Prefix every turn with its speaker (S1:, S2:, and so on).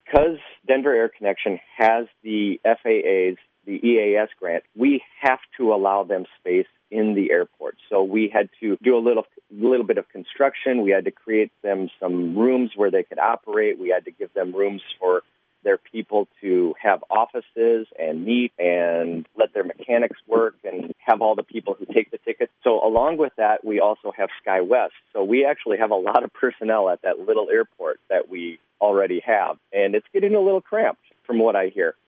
S1: Because Denver Air Connection has the the EAS grant, we have to allow them space in the airport. So we had to do a little bit of construction. We had to create them some rooms where they could operate. We had to give them rooms for their people to have offices and meet and let their mechanics work and have all the people who take the tickets. So along with that, we also have SkyWest. So we actually have a lot of personnel at that little airport that we already have. And it's getting a little cramped from what I hear.